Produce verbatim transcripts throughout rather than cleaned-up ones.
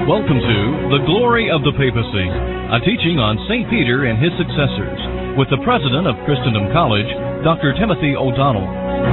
Welcome to The Glory of the Papacy, a teaching on Saint Peter and his successors, with the president of Christendom College, Doctor Timothy O'Donnell.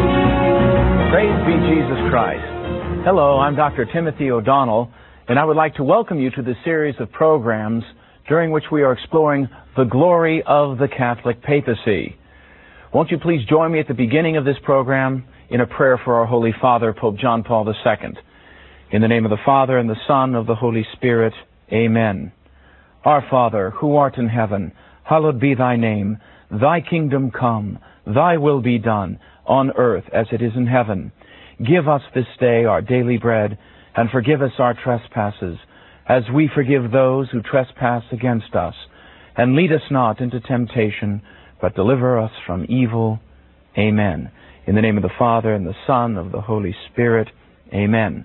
Praise be Jesus Christ. Hello, I'm Doctor Timothy O'Donnell, and I would like to welcome you to this series of programs during which we are exploring the glory of the Catholic Papacy. Won't you please join me at the beginning of this program in a prayer for our Holy Father, Pope John Paul the Second. In the name of the Father, and the Son, of the Holy Spirit, Amen. Our Father, who art in heaven, hallowed be thy name. Thy kingdom come, thy will be done, on earth as it is in heaven. Give us this day our daily bread, and forgive us our trespasses, as we forgive those who trespass against us. And lead us not into temptation, but deliver us from evil. Amen. In the name of the Father, and the Son, of the Holy Spirit, Amen.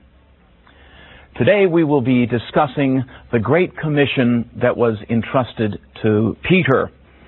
Today we will be discussing the Great Commission that was entrusted to Peter.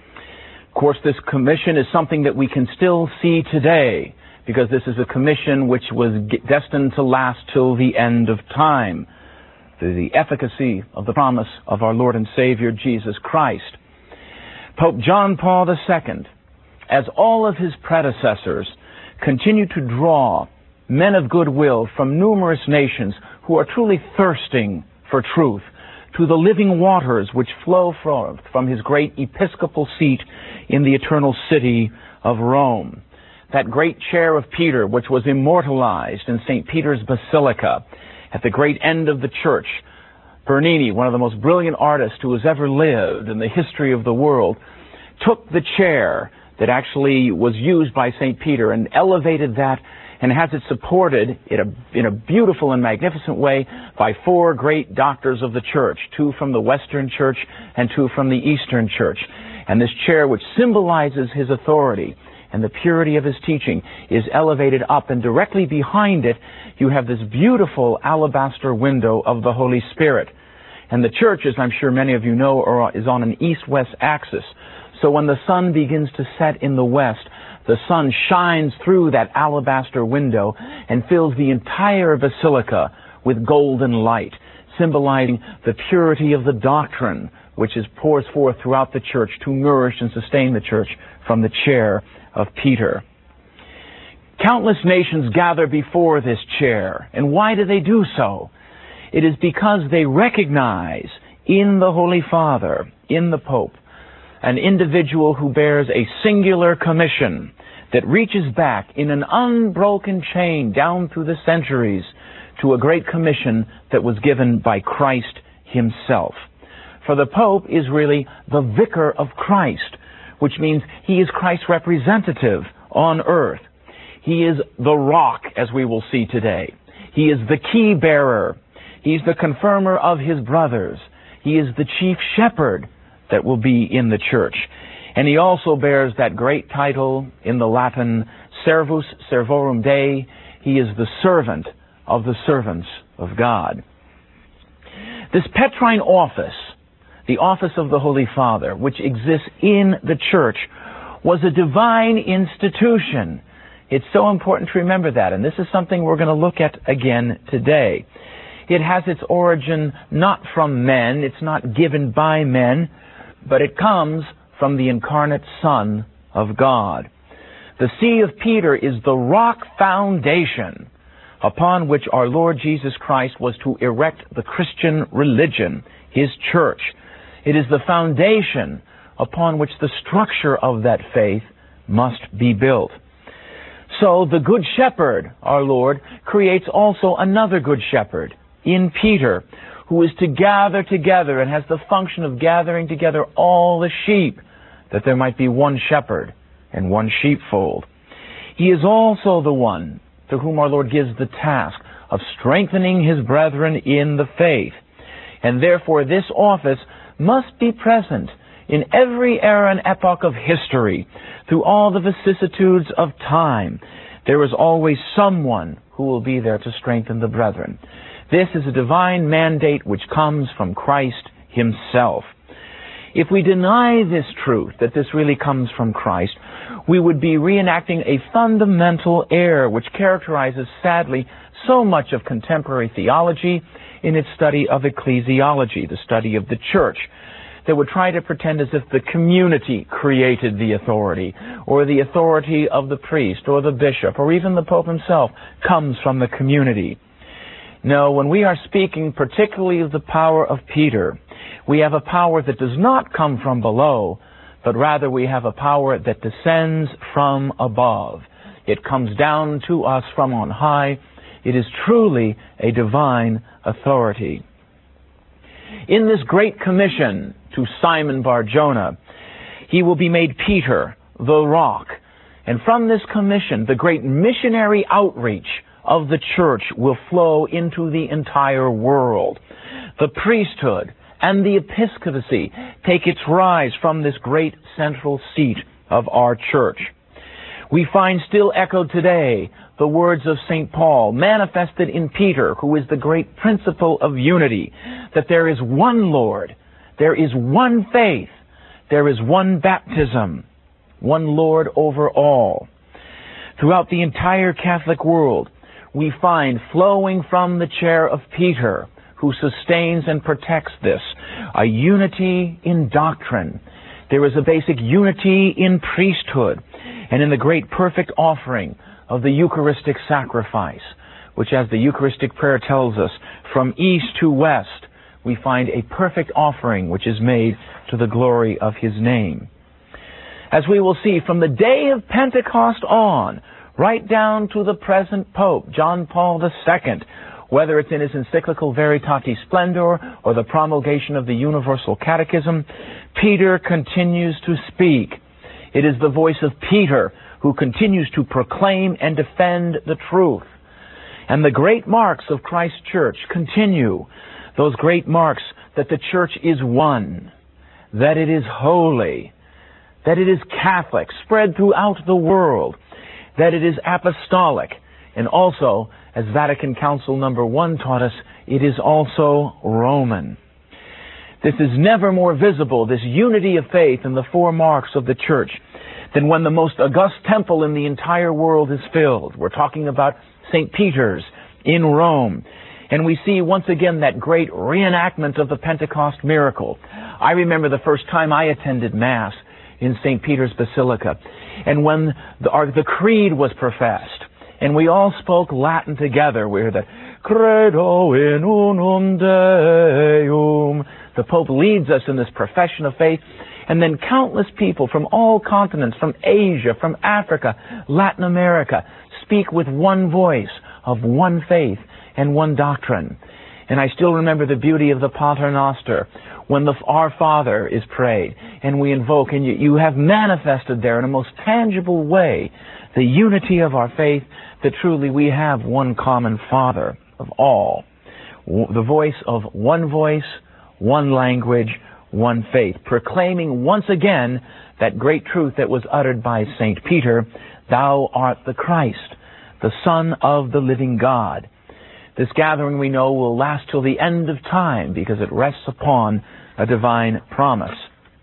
Of course, this commission is something that we can still see today, because this is a commission which was destined to last till the end of time. The efficacy of the promise of our Lord and Savior Jesus Christ. Pope John Paul the Second, as all of his predecessors, continued to draw men of goodwill from numerous nations who are truly thirsting for truth, to the living waters which flow forth from his great episcopal seat in the eternal city of Rome. That great chair of Peter, which was immortalized in Saint Peter's Basilica at the great end of the church. Bernini, one of the most brilliant artists who has ever lived in the history of the world, took the chair that actually was used by Saint Peter and elevated that and has it supported in a, in a beautiful and magnificent way by four great doctors of the Church, two from the Western Church and two from the Eastern Church. And this chair, which symbolizes his authority and the purity of his teaching, is elevated up, and directly behind it you have this beautiful alabaster window of the Holy Spirit. And the church, as I'm sure many of you know, are, is on an east-west axis. So when the sun begins to set in the west, the sun shines through that alabaster window and fills the entire basilica with golden light, symbolizing the purity of the doctrine which is pours forth throughout the church to nourish and sustain the church from the chair of Peter. Countless nations gather before this chair. And why do they do so? It is because they recognize in the Holy Father, in the Pope, an individual who bears a singular commission that reaches back in an unbroken chain down through the centuries to a great commission that was given by Christ himself. For the Pope is really the vicar of Christ, which means he is Christ's representative on earth. He is the rock, as we will see today. He is the key bearer. He's the confirmer of his brothers. He is the chief shepherd that will be in the church. And he also bears that great title in the Latin, Servus Servorum Dei. He is the servant of the servants of God. This Petrine office, the office of the Holy Father, which exists in the church, was a divine institution. It's so important to remember that, and this is something we're going to look at again today. It has its origin not from men, it's not given by men, but it comes from the incarnate Son of God. The See of Peter is the rock foundation upon which our Lord Jesus Christ was to erect the Christian religion, His church. It is the foundation upon which the structure of that faith must be built. So the Good Shepherd, our Lord, creates also another Good Shepherd in Peter, who is to gather together and has the function of gathering together all the sheep, that there might be one shepherd and one sheepfold. He is also the one to whom our Lord gives the task of strengthening His brethren in the faith. And therefore this office must be present in every era and epoch of history, through all the vicissitudes of time. There is always someone who will be there to strengthen the brethren. This is a divine mandate which comes from Christ Himself. If we deny this truth, that this really comes from Christ, we would be reenacting a fundamental error which characterizes, sadly, so much of contemporary theology in its study of ecclesiology, the study of the church, that would try to pretend as if the community created the authority, or the authority of the priest, or the bishop, or even the Pope himself comes from the community. No, when we are speaking particularly of the power of Peter, we have a power that does not come from below, but rather we have a power that descends from above. It comes down to us from on high. It is truly a divine authority. In this great commission to Simon Bar-Jonah, he will be made Peter, the rock. And from this commission, the great missionary outreach of the church will flow into the entire world. The priesthood and the episcopacy take its rise from this great central seat of our church. We find still echoed today the words of Saint Paul, manifested in Peter, who is the great principle of unity, that there is one Lord, there is one faith, there is one baptism, one Lord over all. Throughout the entire Catholic world, we find flowing from the chair of Peter, who sustains and protects this, a unity in doctrine. There is a basic unity in priesthood and in the great perfect offering of the Eucharistic sacrifice, which, as the Eucharistic prayer tells us, from east to west, we find a perfect offering which is made to the glory of His name. As we will see, from the day of Pentecost on, right down to the present Pope, John Paul the Second, whether it's in his encyclical Veritatis Splendor or the promulgation of the Universal Catechism, Peter continues to speak. It is the voice of Peter who continues to proclaim and defend the truth. And the great marks of Christ's church continue, those great marks that the church is one, that it is holy, that it is Catholic, spread throughout the world, that it is apostolic, and also, as Vatican Council number one taught us, it is also Roman. This is never more visible, this unity of faith in the four marks of the church, than when the most august temple in the entire world is filled. We're talking about Saint Peter's in Rome. And we see once again that great reenactment of the Pentecost miracle. I remember the first time I attended Mass in Saint Peter's Basilica, and when the, our, the Creed was professed, and we all spoke Latin together. We heard that, Credo in unum Deum. The Pope leads us in this profession of faith, and then countless people from all continents, from Asia, from Africa, Latin America, speak with one voice of one faith and one doctrine. And I still remember the beauty of the Pater Noster, when the Our Father is prayed, and we invoke, and you, you have manifested there in a most tangible way the unity of our faith, that truly we have one common Father of all. The voice of one voice, one language, one faith, proclaiming once again that great truth that was uttered by Saint Peter, Thou art the Christ, the Son of the living God. This gathering, we know, will last till the end of time because it rests upon a divine promise.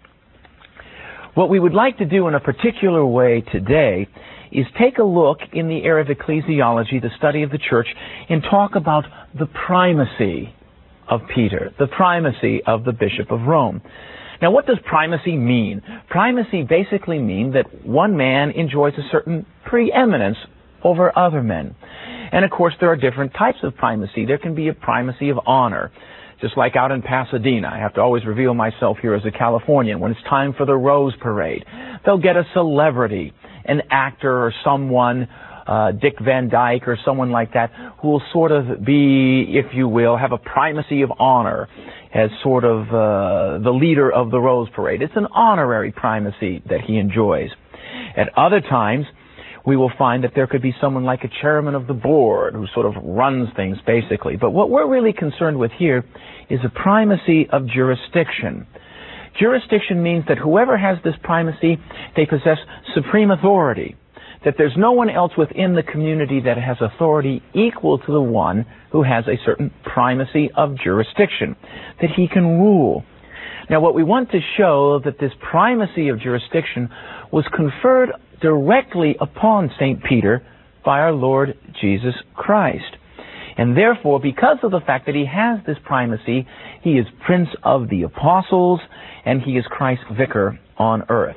What we would like to do in a particular way today is take a look in the area of ecclesiology, the study of the church, and talk about the primacy of Peter, the primacy of the Bishop of Rome. Now, what does primacy mean? Primacy basically means that one man enjoys a certain preeminence over other men. And of course, there are different types of primacy. There can be a primacy of honor. Just like out in Pasadena, I have to always reveal myself here as a Californian. When it's time for the Rose Parade, they'll get a celebrity, an actor or someone, uh, Dick Van Dyke or someone like that, who will sort of be, if you will, have a primacy of honor as sort of uh, the leader of the Rose Parade. It's an honorary primacy that he enjoys. At other times, we will find that there could be someone like a chairman of the board who sort of runs things, basically. But what we're really concerned with here is a primacy of jurisdiction. Jurisdiction means that whoever has this primacy, they possess supreme authority, that there's no one else within the community that has authority equal to the one who has a certain primacy of jurisdiction, that he can rule. Now, what we want to show that this primacy of jurisdiction was conferred directly upon Saint Peter by our Lord Jesus Christ. And therefore, because of the fact that he has this primacy, he is Prince of the Apostles, and he is Christ's vicar on earth.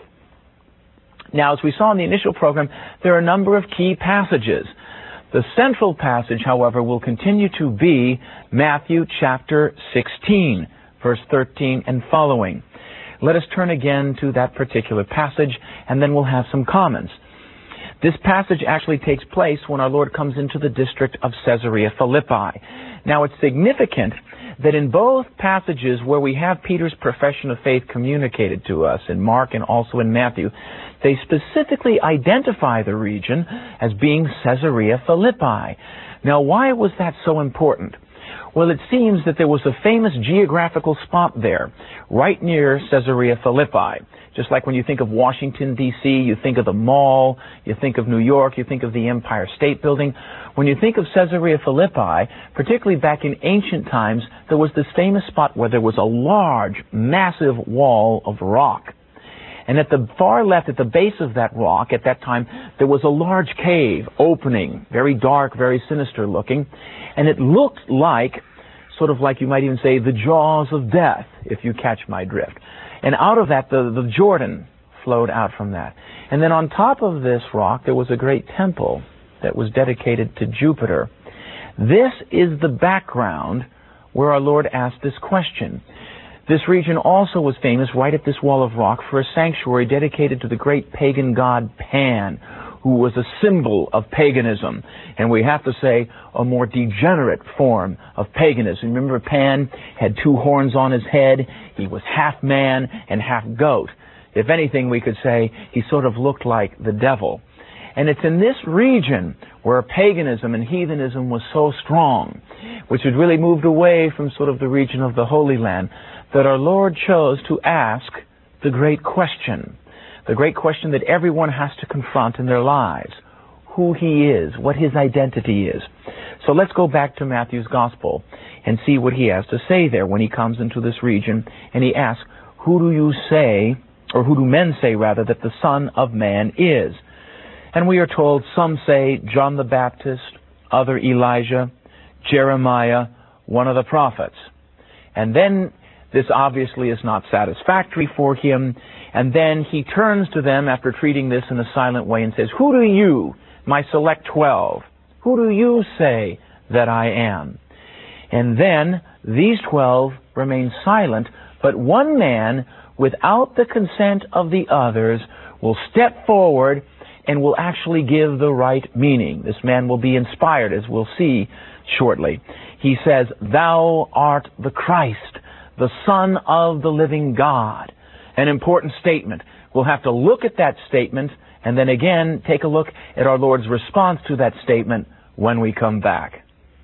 Now, as we saw in the initial program, there are a number of key passages. The central passage, however, will continue to be Matthew chapter sixteen, verse thirteen and following. Let us turn again to that particular passage, and then we'll have some comments. This passage actually takes place when our Lord comes into the district of Caesarea Philippi. Now, it's significant that in both passages where we have Peter's profession of faith communicated to us, in Mark and also in Matthew, they specifically identify the region as being Caesarea Philippi. Now, why was that so important? Well, it seems that there was a famous geographical spot there, right near Caesarea Philippi. Just like when you think of Washington, D C, you think of the Mall, you think of New York, you think of the Empire State Building. When you think of Caesarea Philippi, particularly back in ancient times, there was this famous spot where there was a large, massive wall of rock. And at the far left, at the base of that rock, at that time, there was a large cave opening, very dark, very sinister looking. And it looked like, sort of like you might even say, the jaws of death, if you catch my drift. And out of that, the, the Jordan flowed out from that. And then on top of this rock, there was a great temple that was dedicated to Jupiter. This is the background where our Lord asked this question. This region also was famous right at this wall of rock for a sanctuary dedicated to the great pagan god Pan, who was a symbol of paganism. And we have to say, a more degenerate form of paganism. Remember, Pan had two horns on his head. He was half man and half goat. If anything, we could say he sort of looked like the devil. And it's in this region where paganism and heathenism was so strong, which had really moved away from sort of the region of the Holy Land, that our Lord chose to ask the great question. The great question that everyone has to confront in their lives. Who He is, what His identity is. So let's go back to Matthew's Gospel and see what He has to say there when He comes into this region and He asks, who do you say, or who do men say rather, that the Son of Man is? And we are told some say John the Baptist, other Elijah, Jeremiah, one of the prophets. And then this obviously is not satisfactory for Him. And then He turns to them after treating this in a silent way and says, who do you, my select twelve, who do you say that I am? And then these twelve remain silent, but one man, without the consent of the others, will step forward and will actually give the right meaning. This man will be inspired, as we'll see shortly. He says, thou art the Christ, the Son of the living God. An important statement. We'll have to look at that statement and then again take a look at our Lord's response to that statement when we come back.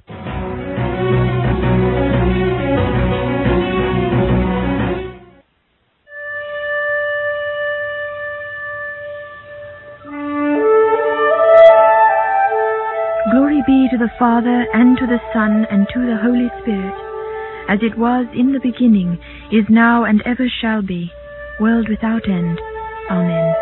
Glory be to the Father, and to the Son, and to the Holy Spirit, as it was in the beginning, is now, and ever shall be, world without end. Amen.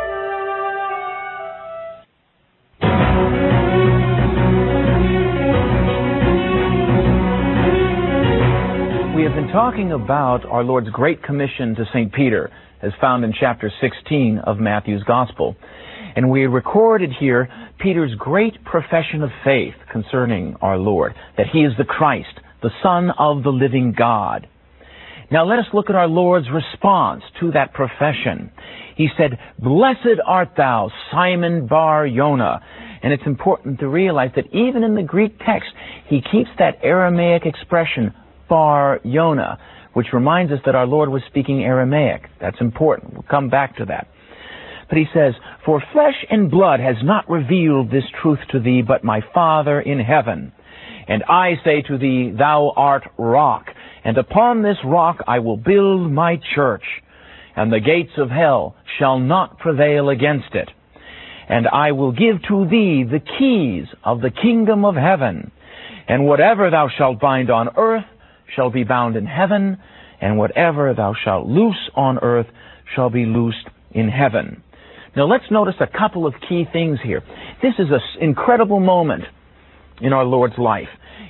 We have been talking about our Lord's Great Commission to Saint Peter, as found in chapter sixteen of Matthew's Gospel. And we recorded here Peter's great profession of faith concerning our Lord, that He is the Christ, the Son of the living God. Now let us look at our Lord's response to that profession. He said, blessed art thou, Simon Bar-Jonah. And it's important to realize that even in the Greek text, He keeps that Aramaic expression, Bar-Jonah, which reminds us that our Lord was speaking Aramaic. That's important. We'll come back to that. But He says, for flesh and blood has not revealed this truth to thee, but my Father in heaven. And I say to thee, thou art rock, and upon this rock I will build my church, and the gates of hell shall not prevail against it. And I will give to thee the keys of the kingdom of heaven. And whatever thou shalt bind on earth shall be bound in heaven, and whatever thou shalt loose on earth shall be loosed in heaven. Now let's notice a couple of key things here. This is an incredible moment in our Lord's life.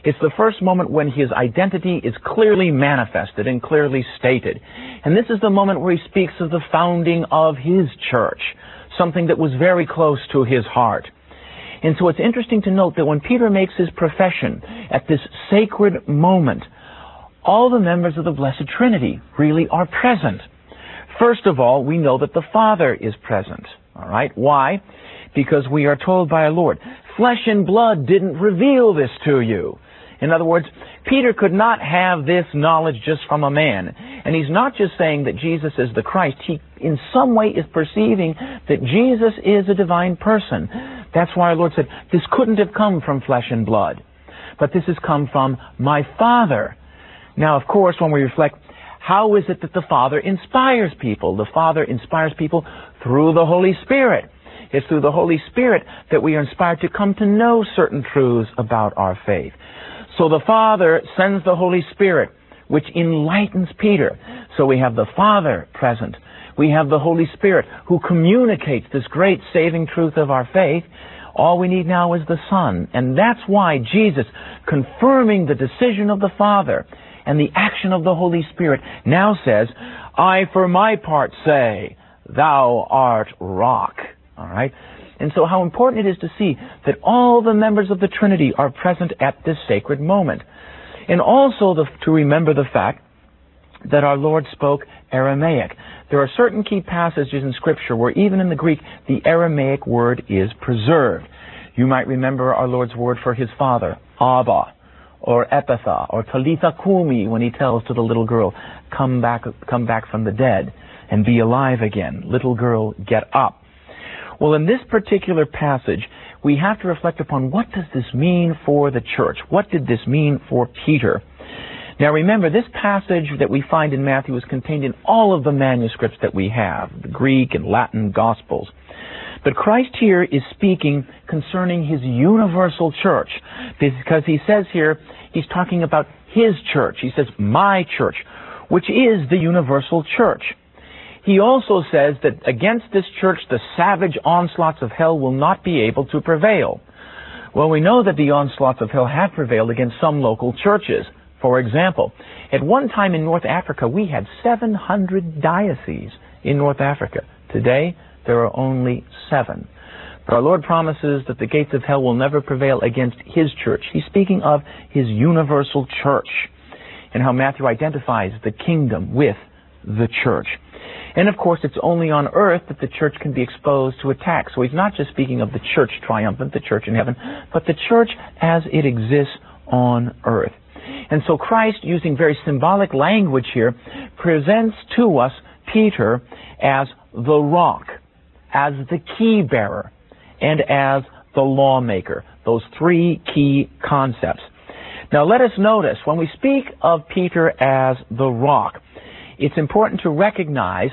It's the first moment when his identity is clearly manifested and clearly stated. And this is the moment where he speaks of the founding of his church, something that was very close to his heart. And so it's interesting to note that when Peter makes his profession at this sacred moment, all the members of the Blessed Trinity really are present. First of all, we know that the Father is present. All right? Why? Because we are told by our Lord, flesh and blood didn't reveal this to you. In other words, Peter could not have this knowledge just from a man. And he's not just saying that Jesus is the Christ. He, in some way, is perceiving that Jesus is a divine person. That's why our Lord said, this couldn't have come from flesh and blood, but this has come from my Father. Now, of course, when we reflect, how is it that the Father inspires people? The Father inspires people through the Holy Spirit. It's through the Holy Spirit that we are inspired to come to know certain truths about our faith. So the Father sends the Holy Spirit, which enlightens Peter. So we have the Father present. We have the Holy Spirit who communicates this great saving truth of our faith. All we need now is the Son. And that's why Jesus, confirming the decision of the Father and the action of the Holy Spirit, now says, I for my part say, thou art rock. All right? And so how important it is to see that all the members of the Trinity are present at this sacred moment. And also the, to remember the fact that our Lord spoke Aramaic. There are certain key passages in Scripture where even in the Greek, the Aramaic word is preserved. You might remember our Lord's word for his Father, Abba, or Ephatha, or Talitha Kumi, when he tells to the little girl, come back, come back from the dead and be alive again. Little girl, get up. Well, in this particular passage, we have to reflect upon what does this mean for the church? What did this mean for Peter? Now remember, this passage that we find in Matthew is contained in all of the manuscripts that we have, the Greek and Latin Gospels. But Christ here is speaking concerning his universal church, because he says here, he's talking about his church. He says, my church, which is the universal church. He also says that against this church, the savage onslaughts of hell will not be able to prevail. Well, we know that the onslaughts of hell have prevailed against some local churches. For example, at one time in North Africa, we had seven hundred dioceses in North Africa. Today, there are only seven. But our Lord promises that the gates of hell will never prevail against his church. He's speaking of his universal church and how Matthew identifies the kingdom with the church. And of course, it's only on earth that the church can be exposed to attack. So he's not just speaking of the church triumphant, the church in heaven, but the church as it exists on earth. And so Christ, using very symbolic language here, presents to us Peter as the rock, as the key bearer, and as the lawmaker. Those three key concepts. Now let us notice, when we speak of Peter as the rock, it's important to recognize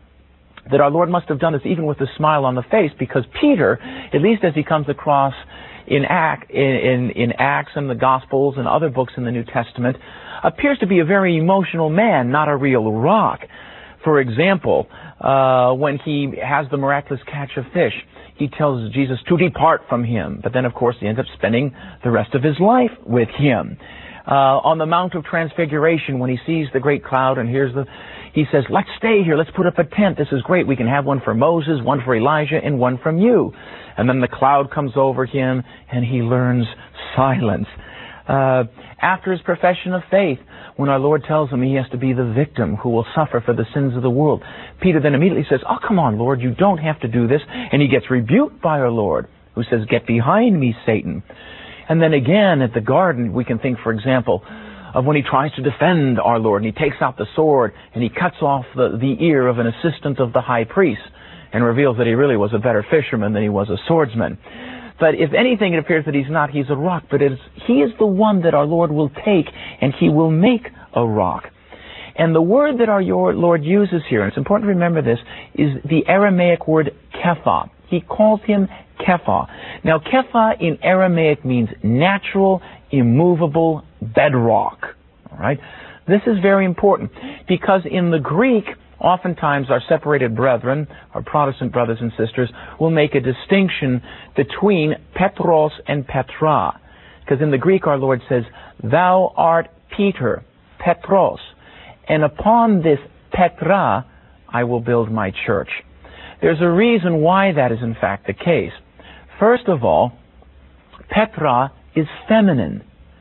that our Lord must have done this even with a smile on the face, because Peter, at least as he comes across in, Act, in, in, in Acts and the Gospels and other books in the New Testament, appears to be a very emotional man, not a real rock. For example, uh, when he has the miraculous catch of fish, he tells Jesus to depart from him. But then, of course, he ends up spending the rest of his life with him. Uh, on the Mount of Transfiguration, when he sees the great cloud and hears the, he says, let's stay here, let's put up a tent, this is great, we can have one for Moses, one for Elijah, and one from you. And then the cloud comes over him, and he learns silence. Uh, after his profession of faith, when our Lord tells him he has to be the victim who will suffer for the sins of the world, Peter then immediately says, oh, come on, Lord, you don't have to do this. And he gets rebuked by our Lord, who says, get behind me, Satan. And then again at the garden, we can think, for example, of when he tries to defend our Lord, and he takes out the sword, and he cuts off the, the ear of an assistant of the high priest, and reveals that he really was a better fisherman than he was a swordsman. But if anything, it appears that he's not. He's a rock. But it is, he is the one that our Lord will take, and he will make a rock. And the word that our Lord uses here, and it's important to remember this, is the Aramaic word kepha. He calls him kepha. Now, kepha in Aramaic means natural, immovable bedrock. All right? This is very important, because in the Greek, oftentimes our separated brethren, our Protestant brothers and sisters, will make a distinction between Petros and Petra. Because in the Greek our Lord says, "Thou art Peter, Petros, and upon this Petra I will build my church." There's a reason why that is in fact the case. First of all, Petra is feminine.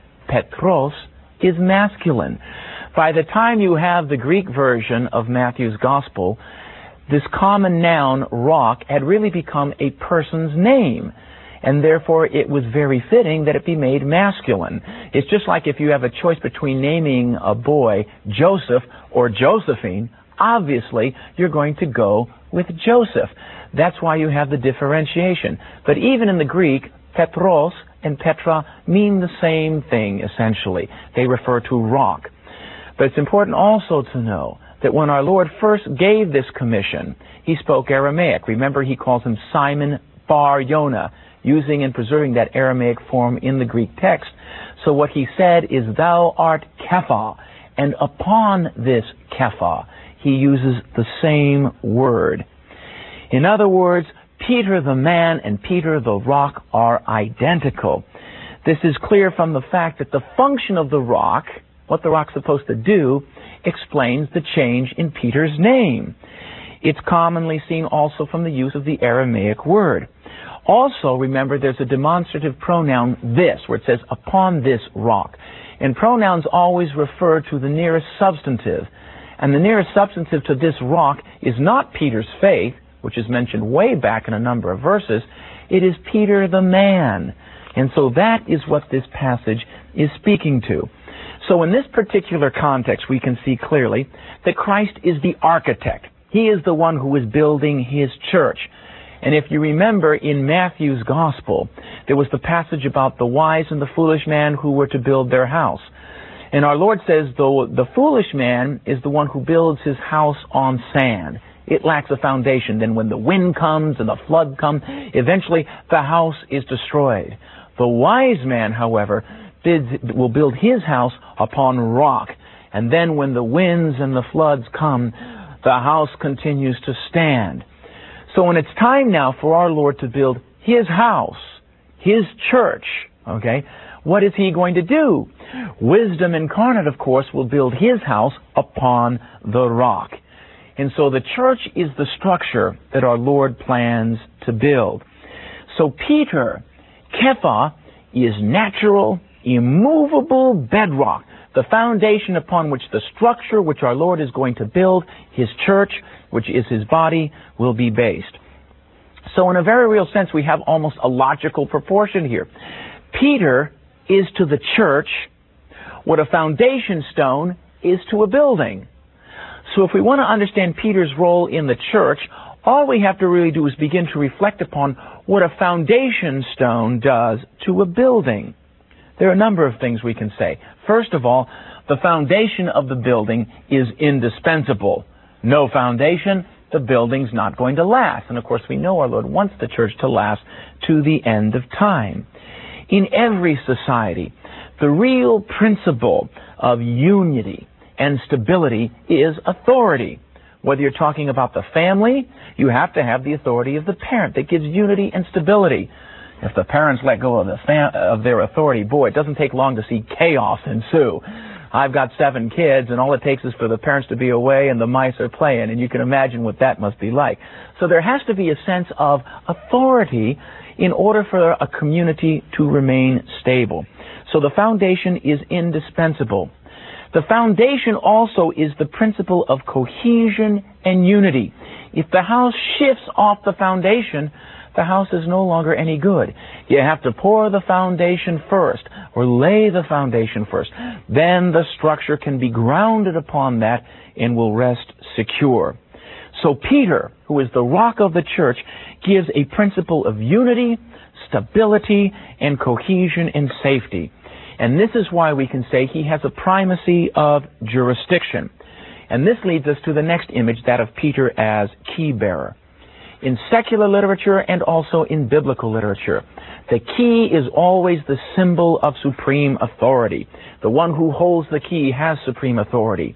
Petros is masculine. By the time you have the Greek version of Matthew's Gospel, this common noun, rock, had really become a person's name. And therefore it was very fitting that it be made masculine. It's just like if you have a choice between naming a boy Joseph or Josephine, obviously you're going to go with Joseph. That's why you have the differentiation. But even in the Greek, Petros and Petra mean the same thing, essentially. They refer to rock. But it's important also to know that when our Lord first gave this commission, He spoke Aramaic. Remember, He calls him Simon Bar Yonah, using and preserving that Aramaic form in the Greek text. So what He said is, "Thou art Kepha," and upon this Kepha, He uses the same word. In other words, Peter the man and Peter the rock are identical. This is clear from the fact that the function of the rock, what the rock's supposed to do, explains the change in Peter's name. It's commonly seen also from the use of the Aramaic word. Also, remember, there's a demonstrative pronoun, this, where it says, "upon this rock." And pronouns always refer to the nearest substantive. And the nearest substantive to this rock is not Peter's faith, which is mentioned way back in a number of verses. It is Peter the man. And so that is what this passage is speaking to. So in this particular context, we can see clearly that Christ is the architect. He is the one who is building His church. And if you remember in Matthew's Gospel, there was the passage about the wise and the foolish man who were to build their house. And our Lord says, though the foolish man is the one who builds his house on sand. It lacks a foundation. Then when the wind comes and the flood comes, eventually the house is destroyed. The wise man, however, bids, will build his house upon rock. And then when the winds and the floods come, the house continues to stand. So when it's time now for our Lord to build His house, His church, okay, what is He going to do? Wisdom incarnate, of course, will build His house upon the rock. And so the church is the structure that our Lord plans to build. So Peter, Kepha, is natural, immovable bedrock, the foundation upon which the structure which our Lord is going to build, His church, which is His body, will be based. So in a very real sense, we have almost a logical proportion here. Peter is to the church what a foundation stone is to a building. So if we want to understand Peter's role in the church, all we have to really do is begin to reflect upon what a foundation stone does to a building. There are a number of things we can say. First of all, the foundation of the building is indispensable. No foundation, the building's not going to last. And of course, we know our Lord wants the church to last to the end of time. In every society, the real principle of unity and stability is authority. Whether you're talking about the family, you have to have the authority of the parent that gives unity and stability. If the parents let go of, the fam- of their authority, boy, it doesn't take long to see chaos ensue. I've got seven kids, and all it takes is for the parents to be away and the mice are playing, and you can imagine what that must be like. So there has to be a sense of authority in order for a community to remain stable. So the foundation is indispensable. The foundation also is the principle of cohesion and unity. If the house shifts off the foundation, the house is no longer any good. You have to pour the foundation first, or lay the foundation first. Then the structure can be grounded upon that and will rest secure. So Peter, who is the rock of the church, gives a principle of unity, stability, and cohesion and safety. And this is why we can say he has a primacy of jurisdiction. And this leads us to the next image, that of Peter as key bearer. In secular literature and also in biblical literature, the key is always the symbol of supreme authority. The one who holds the key has supreme authority.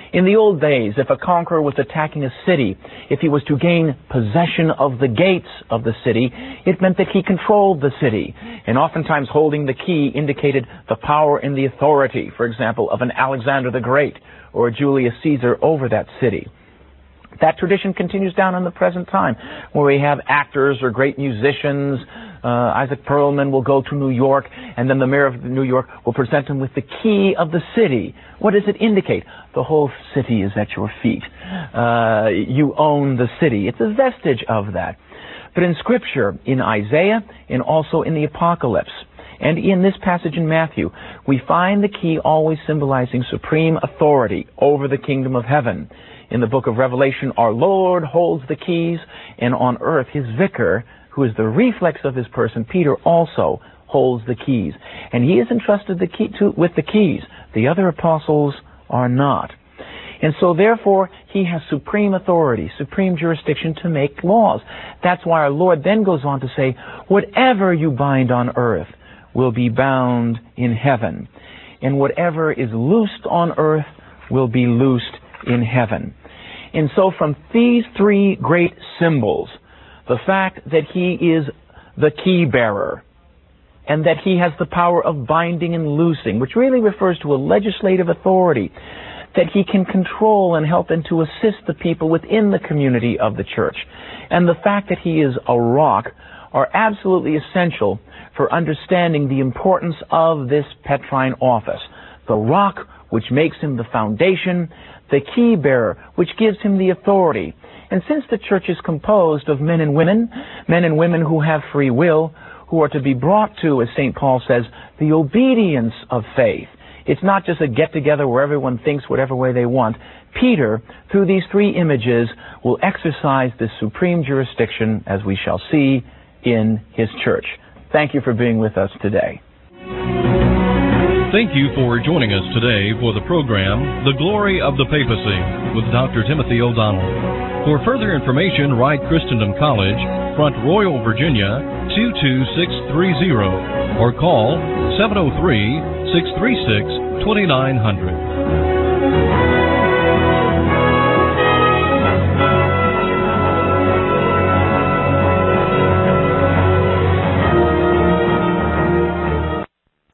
In the old days, if a conqueror was attacking a city, if he was to gain possession of the gates of the city, it meant that he controlled the city. And oftentimes holding the key indicated the power and the authority, for example, of an Alexander the Great or a Julius Caesar over that city. That tradition continues down in the present time, where we have actors or great musicians. Uh, Isaac Perlman will go to New York, and then the mayor of New York will present him with the key of the city. What does it indicate? The whole city is at your feet. Uh, you own the city. It's a vestige of that. But in Scripture, in Isaiah, and also in the Apocalypse, and in this passage in Matthew, we find the key always symbolizing supreme authority over the kingdom of heaven. In the book of Revelation, our Lord holds the keys, and on earth, his vicar, who is the reflex of his person, Peter, also holds the keys. And he is entrusted the key to, with the keys. The other apostles are not. And so, therefore, he has supreme authority, supreme jurisdiction to make laws. That's why our Lord then goes on to say, whatever you bind on earth will be bound in heaven, and whatever is loosed on earth will be loosed in heaven. And so from these three great symbols, the fact that he is the key bearer, and that he has the power of binding and loosing, which really refers to a legislative authority, that he can control and help and to assist the people within the community of the church, and the fact that he is a rock, are absolutely essential for understanding the importance of this Petrine office. The rock, which makes him the foundation, the key bearer, which gives him the authority. And since the church is composed of men and women, men and women who have free will, who are to be brought to, as Saint Paul says, the obedience of faith. It's not just a get-together where everyone thinks whatever way they want. Peter, through these three images, will exercise this supreme jurisdiction, as we shall see, in his church. Thank you for being with us today. Thank you for joining us today for the program, The Glory of the Papacy, with Doctor Timothy O'Donnell. For further information, write Christendom College, Front Royal, Virginia, two two six three zero, or call seven oh three, six three six, two nine zero zero.